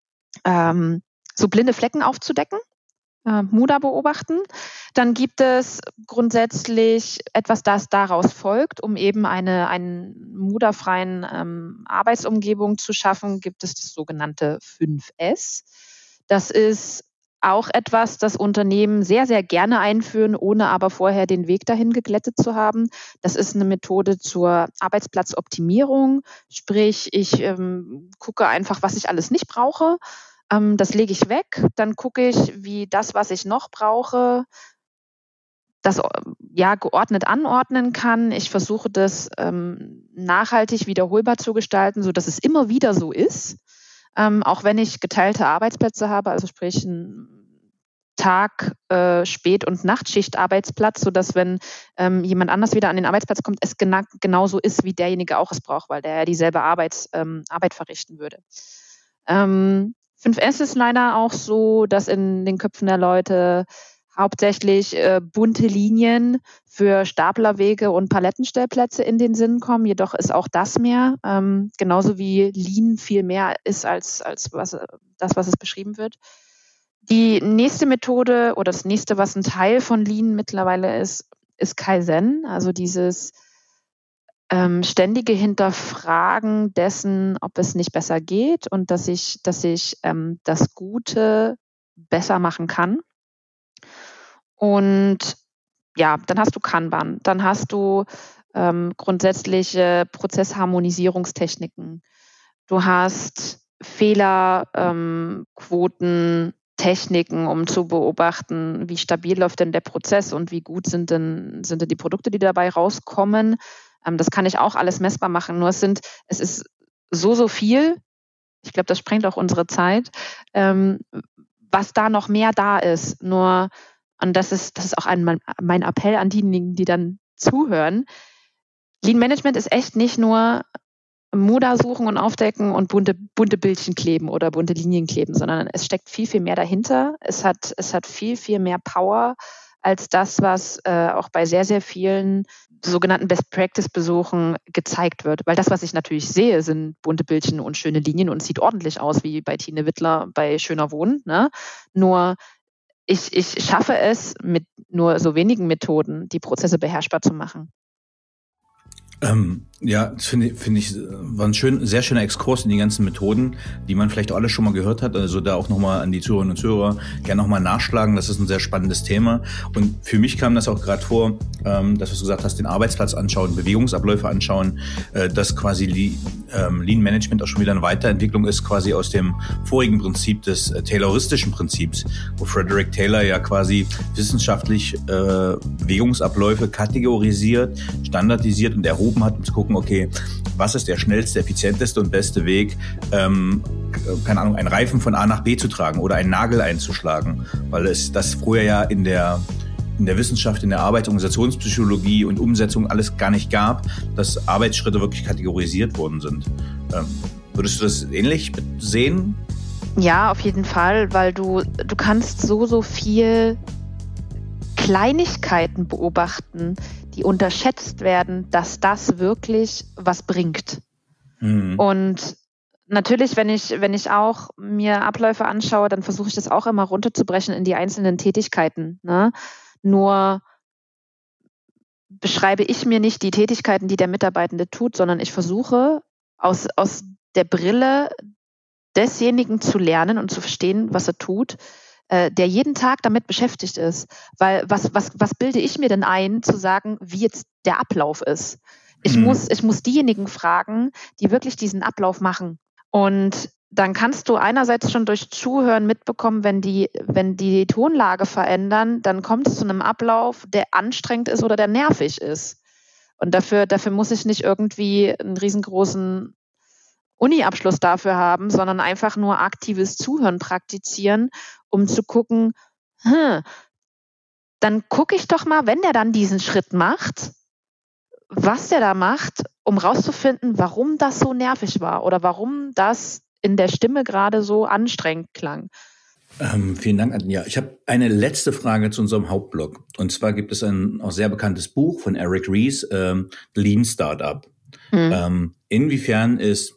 ähm, so blinde Flecken aufzudecken, äh, Muda beobachten. Dann gibt es grundsätzlich etwas, das daraus folgt, um eben eine, eine Muda-freien ähm, Arbeitsumgebung zu schaffen, gibt es das sogenannte fünf S. Das ist auch etwas, das Unternehmen sehr, sehr gerne einführen, ohne aber vorher den Weg dahin geglättet zu haben. Das ist eine Methode zur Arbeitsplatzoptimierung. Sprich, ich ähm, gucke einfach, was ich alles nicht brauche. Ähm, das lege ich weg. Dann gucke ich, wie das, was ich noch brauche, das ja geordnet anordnen kann. Ich versuche das ähm, nachhaltig wiederholbar zu gestalten, sodass es immer wieder so ist. Ähm, auch wenn ich geteilte Arbeitsplätze habe, also sprich ein Tag-, äh, Spät- und Nachtschicht-Arbeitsplatz, sodass, wenn ähm, jemand anders wieder an den Arbeitsplatz kommt, es gena- genauso ist, wie derjenige auch es braucht, weil der ja dieselbe Arbeit, ähm, Arbeit verrichten würde. Ähm, fünf S ist leider auch so, dass in den Köpfen der Leute hauptsächlich äh, bunte Linien für Staplerwege und Palettenstellplätze in den Sinn kommen. Jedoch ist auch das mehr, ähm, genauso wie Lean viel mehr ist als, als was, das, was es beschrieben wird. Die nächste Methode oder das nächste, was ein Teil von Lean mittlerweile ist, ist Kaizen, also dieses ähm, ständige Hinterfragen dessen, ob es nicht besser geht und dass ich, dass ich ähm, das Gute besser machen kann. Und ja, dann hast du Kanban, dann hast du ähm, grundsätzliche Prozessharmonisierungstechniken. Du hast Fehlerquoten, ähm, Techniken, um zu beobachten, wie stabil läuft denn der Prozess und wie gut sind denn, sind denn die Produkte, die dabei rauskommen. Ähm, das kann ich auch alles messbar machen, nur es sind, es ist so, so viel, Ich glaube, das sprengt auch unsere Zeit, ähm, was da noch mehr da ist. Nur, und das ist, das ist auch ein, mein Appell an diejenigen, die dann zuhören. Lean Management ist echt nicht nur Muda suchen und aufdecken und bunte, bunte Bildchen kleben oder bunte Linien kleben, sondern es steckt viel, viel mehr dahinter. Es hat, es hat viel, viel mehr Power als das, was äh, auch bei sehr, sehr vielen sogenannten Best-Practice-Besuchen gezeigt wird. Weil das, was ich natürlich sehe, sind bunte Bildchen und schöne Linien und sieht ordentlich aus, wie bei Tine Wittler bei Schöner Wohnen. Ne? Nur ich, ich schaffe es, mit nur so wenigen Methoden die Prozesse beherrschbar zu machen. Ähm, ja, das finde ich, finde ich, war ein schön, sehr schöner Exkurs in die ganzen Methoden, die man vielleicht auch alle schon mal gehört hat. Also da auch nochmal an die Zuhörerinnen und Zuhörer gerne nochmal nachschlagen. Das ist ein sehr spannendes Thema. Und für mich kam das auch gerade vor, ähm, dass was du gesagt hast, den Arbeitsplatz anschauen, Bewegungsabläufe anschauen, äh, dass quasi Lean, ähm, Lean Management auch schon wieder eine Weiterentwicklung ist, quasi aus dem vorigen Prinzip des äh, tayloristischen Prinzips, wo Frederick Taylor ja quasi wissenschaftlich äh, Bewegungsabläufe kategorisiert, standardisiert und erhoben hat, um zu gucken, okay, was ist der schnellste, effizienteste und beste Weg, ähm, keine Ahnung, einen Reifen von A nach B zu tragen oder einen Nagel einzuschlagen, weil es das früher ja in der in der Wissenschaft, in der Arbeit, Organisationspsychologie und Umsetzung alles gar nicht gab, dass Arbeitsschritte wirklich kategorisiert worden sind. Ähm, würdest du das ähnlich sehen? Ja, auf jeden Fall, weil du, du kannst so, so viel Kleinigkeiten beobachten, die unterschätzt werden, dass das wirklich was bringt. Mhm. Und natürlich, wenn ich, wenn ich auch mir Abläufe anschaue, dann versuche ich das auch immer runterzubrechen in die einzelnen Tätigkeiten. Ne? Nur beschreibe ich mir nicht die Tätigkeiten, die der Mitarbeitende tut, sondern ich versuche aus, aus der Brille desjenigen zu lernen und zu verstehen, was er tut, der jeden Tag damit beschäftigt ist. Weil was, was, was bilde ich mir denn ein, zu sagen, wie jetzt der Ablauf ist? Ich, mhm. muss, ich muss diejenigen fragen, die wirklich diesen Ablauf machen. Und dann kannst du einerseits schon durch Zuhören mitbekommen, wenn die, wenn die Tonlage verändern, dann kommt es zu einem Ablauf, der anstrengend ist oder der nervig ist. Und dafür, dafür muss ich nicht irgendwie einen riesengroßen Uni-Abschluss dafür haben, sondern einfach nur aktives Zuhören praktizieren, um zu gucken, hm, dann gucke ich doch mal, wenn der dann diesen Schritt macht, was der da macht, um rauszufinden, warum das so nervig war oder warum das in der Stimme gerade so anstrengend klang. Ähm, vielen Dank, Anja. Ich habe eine letzte Frage zu unserem Hauptblog. Und zwar gibt es ein auch sehr bekanntes Buch von Eric Ries, ähm, Lean Startup. Mhm. Ähm, inwiefern ist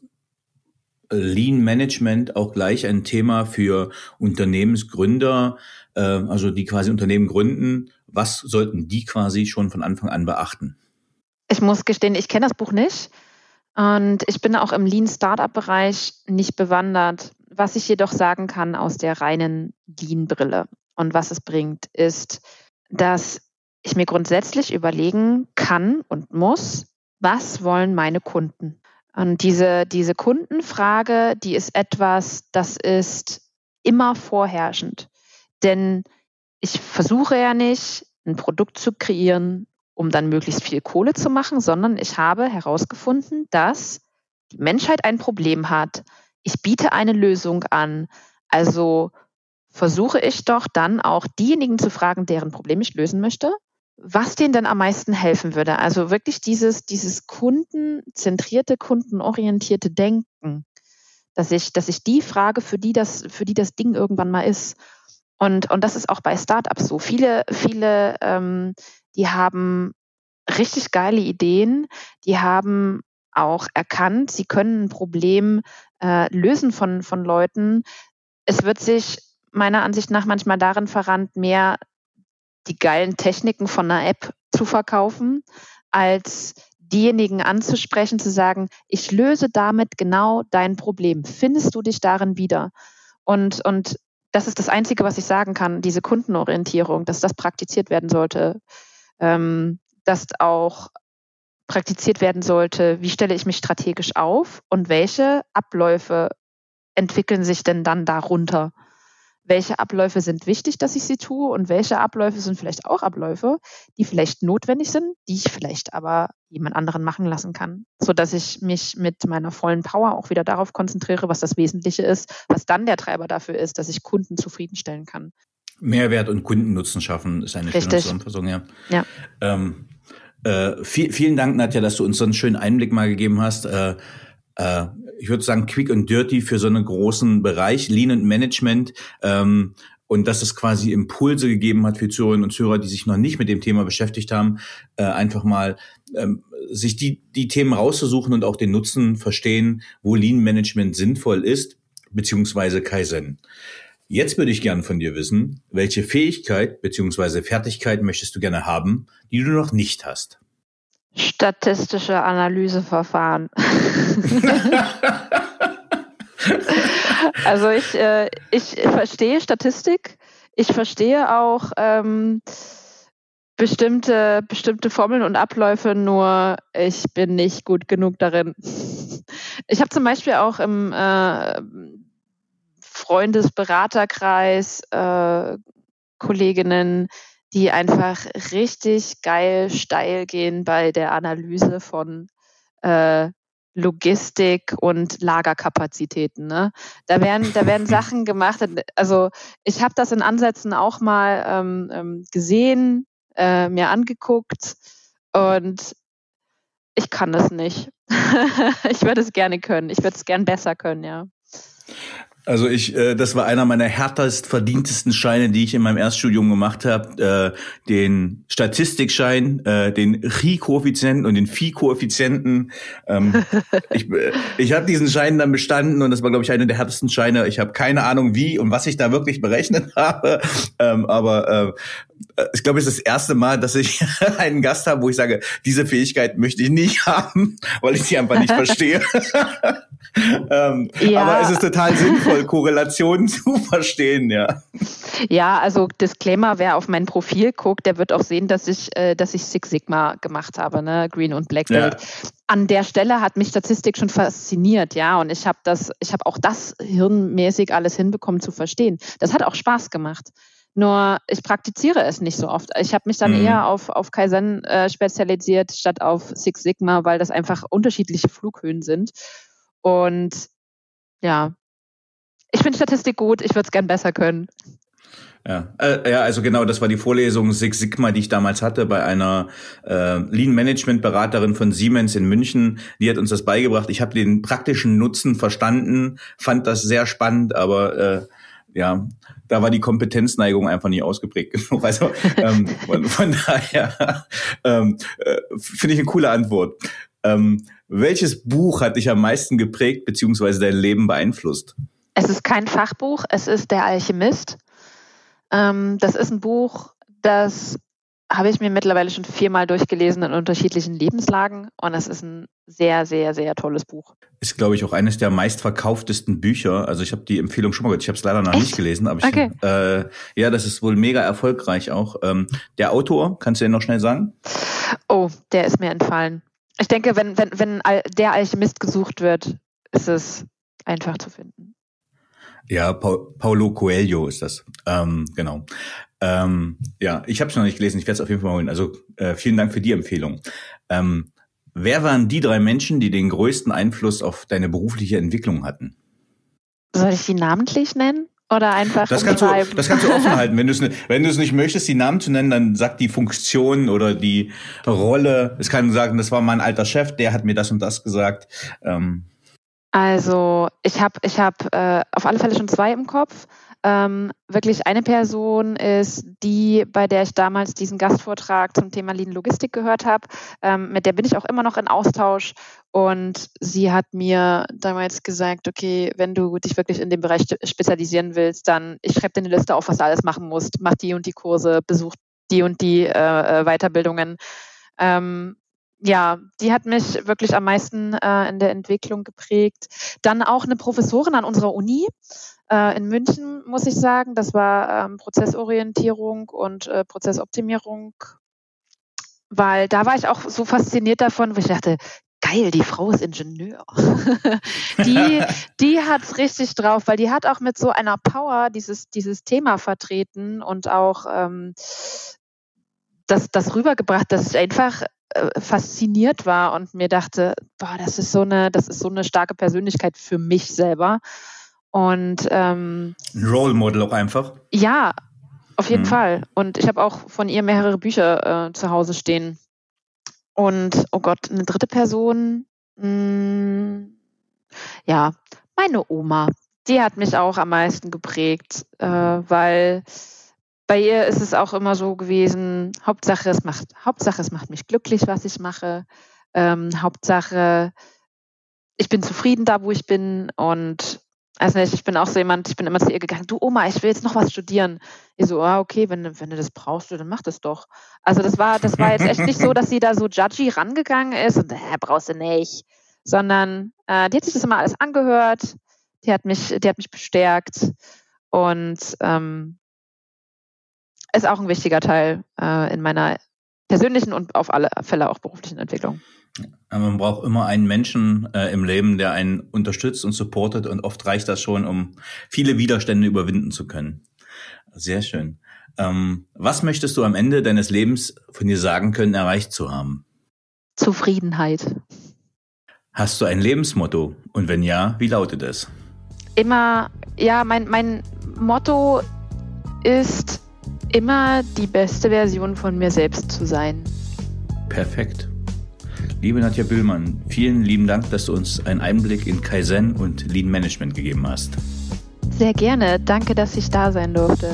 Lean Management auch gleich ein Thema für Unternehmensgründer, äh, also die quasi Unternehmen gründen? Was sollten die quasi schon von Anfang an beachten? Ich muss gestehen, ich kenne das Buch nicht und ich bin auch im Lean-Startup-Bereich nicht bewandert. Was ich jedoch sagen kann aus der reinen Lean-Brille und was es bringt, ist, dass ich mir grundsätzlich überlegen kann und muss, was wollen meine Kunden? Und diese, diese Kundenfrage, die ist etwas, das ist immer vorherrschend. Denn ich versuche ja nicht, ein Produkt zu kreieren, um dann möglichst viel Kohle zu machen, sondern ich habe herausgefunden, dass die Menschheit ein Problem hat. Ich biete eine Lösung an. Also versuche ich doch dann auch diejenigen zu fragen, deren Problem ich lösen möchte, was denen denn am meisten helfen würde. Also wirklich dieses, dieses kundenzentrierte, kundenorientierte Denken, dass ich, dass ich die frage, für die das, für die das Ding irgendwann mal ist. Und, und das ist auch bei Startups so. Viele, viele, ähm, die haben richtig geile Ideen, die haben auch erkannt, sie können ein Problem äh, lösen von, von Leuten. Es wird sich meiner Ansicht nach manchmal darin verrannt, mehr die geilen Techniken von einer App zu verkaufen, als diejenigen anzusprechen, zu sagen, ich löse damit genau dein Problem. Findest du dich darin wieder? Und, und das ist das Einzige, was ich sagen kann, diese Kundenorientierung, dass das praktiziert werden sollte, ähm, dass auch praktiziert werden sollte, wie stelle ich mich strategisch auf und welche Abläufe entwickeln sich denn dann darunter? welche Abläufe sind wichtig, dass ich sie tue und welche Abläufe sind vielleicht auch Abläufe, die vielleicht notwendig sind, die ich vielleicht aber jemand anderen machen lassen kann, sodass ich mich mit meiner vollen Power auch wieder darauf konzentriere, was das Wesentliche ist, was dann der Treiber dafür ist, dass ich Kunden zufriedenstellen kann. Mehrwert und Kundennutzen schaffen ist eine Richtig. schöne Zusammenfassung, ja. Ja. Ähm, äh, viel, vielen Dank, Nadja, dass du uns so einen schönen Einblick mal gegeben hast. Äh, äh, ich würde sagen, quick and dirty für so einen großen Bereich, Lean und Management. Ähm, und dass es quasi Impulse gegeben hat für Zuhörerinnen und Zuhörer, die sich noch nicht mit dem Thema beschäftigt haben, äh, einfach mal ähm, sich die, die Themen rauszusuchen und auch den Nutzen verstehen, wo Lean Management sinnvoll ist, beziehungsweise Kaizen. Jetzt würde ich gerne von dir wissen, welche Fähigkeit bzw. Fertigkeit möchtest du gerne haben, die du noch nicht hast? Statistische Analyseverfahren. Also ich, äh, ich verstehe Statistik, ich verstehe auch ähm, bestimmte, bestimmte Formeln und Abläufe, nur ich bin nicht gut genug darin. Ich habe zum Beispiel auch im äh, Freundesberaterkreis, äh, Kolleginnen, die einfach richtig geil steil gehen bei der Analyse von äh, Logistik und Lagerkapazitäten. Ne? Da werden, da werden Sachen gemacht. Also ich habe das in Ansätzen auch mal ähm, ähm, gesehen, äh, mir angeguckt und ich kann das nicht. Ich würde es gerne können. Ich würde es gern besser können, ja. Also ich, äh, das war einer meiner härtest verdientesten Scheine, die ich in meinem Erststudium gemacht habe. Äh, den Statistikschein, äh, den Chi-Koeffizienten und den Phi-Koeffizienten. Ähm, ich ich habe diesen Schein dann bestanden und das war, glaube ich, einer der härtesten Scheine. Ich habe keine Ahnung, wie und was ich da wirklich berechnet habe. Ähm, aber äh, ich glaube, es ist das erste Mal, dass ich einen Gast habe, wo ich sage, diese Fähigkeit möchte ich nicht haben, weil ich sie einfach nicht verstehe. ähm, ja. Aber es ist total sinnvoll, Korrelationen zu verstehen, ja. Ja, also Disclaimer, wer auf mein Profil guckt, der wird auch sehen, dass ich, äh, dass ich Six Sigma gemacht habe, ne, Green und Black Belt. Ja. An der Stelle hat mich Statistik schon fasziniert, ja, und ich habe das, ich habe auch das hirnmäßig alles hinbekommen zu verstehen. Das hat auch Spaß gemacht. Nur ich praktiziere es nicht so oft. Ich habe mich dann mhm. eher auf, auf Kaizen äh, spezialisiert statt auf Six Sigma, weil das einfach unterschiedliche Flughöhen sind. Und ja, ich finde Statistik gut, ich würde es gern besser können. Ja, äh, ja, also genau, das war die Vorlesung Six Sigma, die ich damals hatte bei einer äh, Lean-Management-Beraterin von Siemens in München. Die hat uns das beigebracht. Ich habe den praktischen Nutzen verstanden, fand das sehr spannend, aber äh, ja, da war die Kompetenzneigung einfach nicht ausgeprägt genug. Also ähm, von, von daher ähm, äh, finde ich eine coole Antwort. Ähm, welches Buch hat dich am meisten geprägt beziehungsweise dein Leben beeinflusst? Es ist kein Fachbuch, es ist Der Alchemist. Ähm, das ist ein Buch, das habe ich mir mittlerweile schon viermal durchgelesen in unterschiedlichen Lebenslagen und es ist ein sehr, sehr, sehr tolles Buch. Ist, glaube ich, auch eines der meistverkauftesten Bücher. Also ich habe die Empfehlung schon mal gehört. Ich habe es leider noch Echt? nicht gelesen, aber ich, okay. äh, ja, das ist wohl mega erfolgreich auch. Ähm, der Autor, kannst du den noch schnell sagen? Oh, der ist mir entfallen. Ich denke, wenn, wenn, wenn der Alchemist gesucht wird, ist es einfach zu finden. Ja, pa- Paulo Coelho ist das. Ähm, genau. Ähm, ja, ich habe es noch nicht gelesen. Ich werde es auf jeden Fall mal holen. Also äh, vielen Dank für die Empfehlung. Ähm, wer waren die drei Menschen, die den größten Einfluss auf deine berufliche Entwicklung hatten? Soll ich die namentlich nennen? Oder einfach das kannst, du, das kannst du offen halten. Wenn du es wenn du es nicht möchtest, die Namen zu nennen, dann sag die Funktion oder die Rolle. Es kann sagen, das war mein alter Chef, der hat mir das und das gesagt. Ähm, Also ich habe ich hab, äh, auf alle Fälle schon zwei im Kopf. Ähm, wirklich eine Person ist die, bei der ich damals diesen Gastvortrag zum Thema Lean Logistik gehört habe. Ähm, mit der bin ich auch immer noch in Austausch. Und sie hat mir damals gesagt, okay, wenn du dich wirklich in dem Bereich spezialisieren willst, dann ich schreibe dir eine Liste auf, was du alles machen musst. Mach die und die Kurse, besuch die und die äh, Weiterbildungen. Ähm, Ja, die hat mich wirklich am meisten äh, in der Entwicklung geprägt. Dann auch eine Professorin an unserer Uni äh, in München, muss ich sagen. Das war ähm, Prozessorientierung und äh, Prozessoptimierung, weil da war ich auch so fasziniert davon, wo ich dachte, geil, die Frau ist Ingenieur. die die hat es richtig drauf, weil die hat auch mit so einer Power dieses, dieses Thema vertreten und auch ähm, das, das rübergebracht, dass ich einfach äh, fasziniert war und mir dachte, boah, das ist so eine, das ist so eine starke Persönlichkeit für mich selber. Und ähm, ein Role Model auch einfach? Ja, auf jeden mhm. Fall. Und ich habe auch von ihr mehrere Bücher äh, zu Hause stehen. Und, oh Gott, eine dritte Person, mh, ja, meine Oma, die hat mich auch am meisten geprägt, äh, weil bei ihr ist es auch immer so gewesen, Hauptsache es macht, Hauptsache es macht mich glücklich, was ich mache, ähm, Hauptsache ich bin zufrieden da, wo ich bin und also nicht, ich bin auch so jemand, ich bin immer zu ihr gegangen, du Oma, ich will jetzt noch was studieren. Ich so, ah, okay, wenn, wenn du das brauchst, dann mach das doch. Also das war, das war jetzt echt nicht so, dass sie da so judgy rangegangen ist und, äh, brauchst du nicht. Sondern äh, die hat sich das immer alles angehört, die hat mich, die hat mich bestärkt und ähm, ist auch ein wichtiger Teil äh, in meiner persönlichen und auf alle Fälle auch beruflichen Entwicklung. Man braucht immer einen Menschen äh, im Leben, der einen unterstützt und supportet und oft reicht das schon, um viele Widerstände überwinden zu können. Sehr schön. Ähm, was möchtest du am Ende deines Lebens von dir sagen können, erreicht zu haben? Zufriedenheit. Hast du ein Lebensmotto? Und wenn ja, wie lautet es? Immer, ja, mein, mein Motto ist, immer die beste Version von mir selbst zu sein. Perfekt. Liebe Nadja Bühlmann, vielen lieben Dank, dass du uns einen Einblick in Kaizen und Lean Management gegeben hast. Sehr gerne. Danke, dass ich da sein durfte.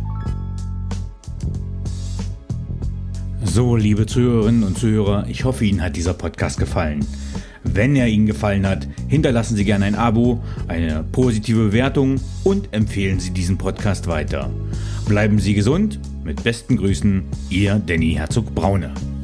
So, liebe Zuhörerinnen und Zuhörer, ich hoffe, Ihnen hat dieser Podcast gefallen. Wenn er Ihnen gefallen hat, hinterlassen Sie gerne ein Abo, eine positive Bewertung und empfehlen Sie diesen Podcast weiter. Bleiben Sie gesund. Mit besten Grüßen, Ihr Danny Herzog-Braune.